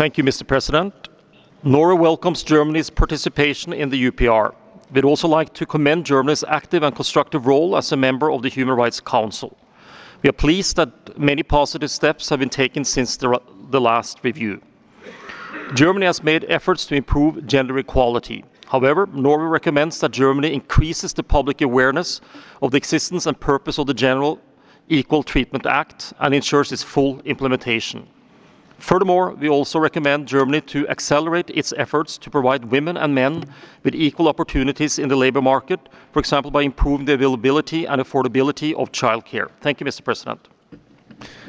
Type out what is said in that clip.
Thank you, Mr. President. Norway welcomes Germany's participation in the UPR. We'd also like to commend Germany's active and constructive role as a member of the Human Rights Council. We are pleased that many positive steps have been taken since the last review. Germany has made efforts to improve gender equality. However, Norway recommends that Germany increases the public awareness of the existence and purpose of the General Equal Treatment Act and ensures its full implementation. Furthermore, we also recommend Germany to accelerate its efforts to provide women and men with equal opportunities in the labor market, for example, by improving the availability and affordability of childcare. Thank you, Mr. President.